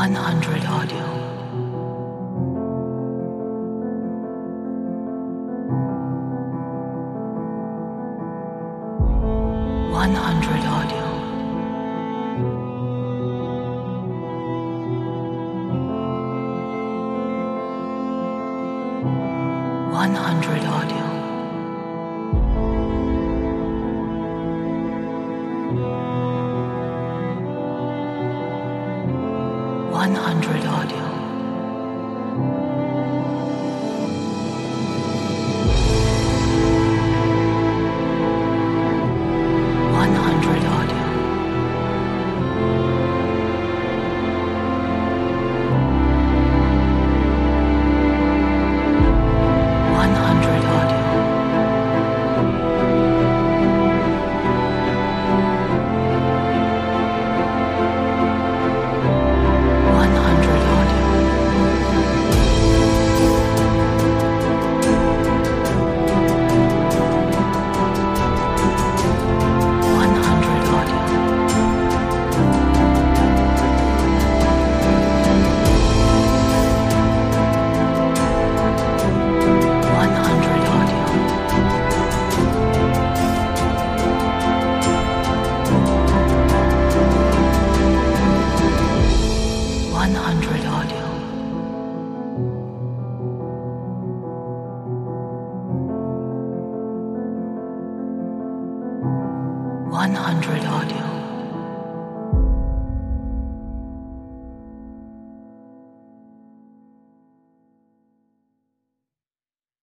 100 audio. 100 audio. 100 audio. 100 audio. 100 audio. 100 audio. 100 audio. 100 audio. 100 audio. 100 audio. 100